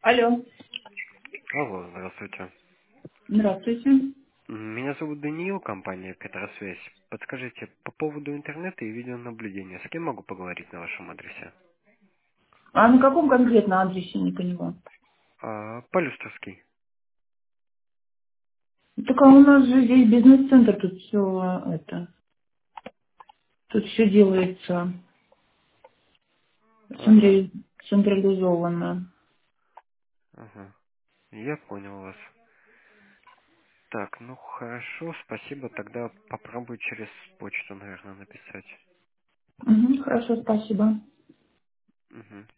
Алло, Алло, здравствуйте. здравствуйте. Меня зовут Даниил, компания Петросвязь. Подскажите, по поводу интернета и видеонаблюдения, с кем могу поговорить на вашем адресе? А на каком конкретно адресе, не поняла? Полюстровский. Так а у нас же здесь бизнес-центр, тут все это, тут все делается Ага, централизованно. ага. Я понял вас. Так, ну хорошо, спасибо. Тогда попробую через почту, наверное, написать. Мгм, хорошо, спасибо. Мгм.